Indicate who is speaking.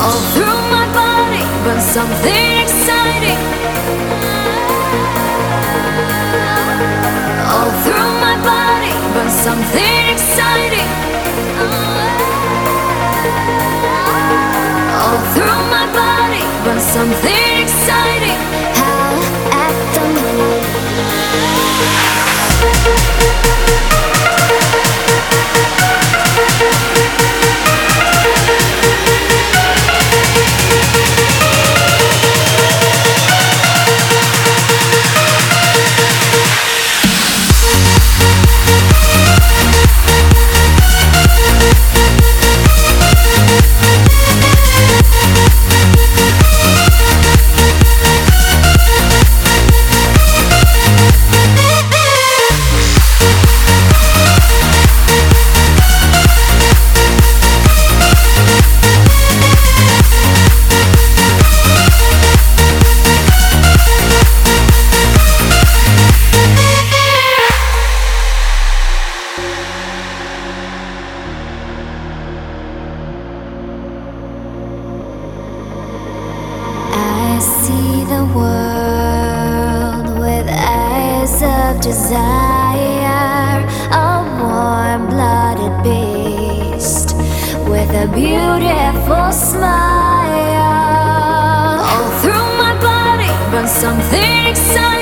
Speaker 1: All through my body burns something exciting. All through my body burns something exciting. All through my body burns something exciting. Hell at the moon. Desire, a warm-blooded beast with a beautiful smile. All through my body burns something exciting.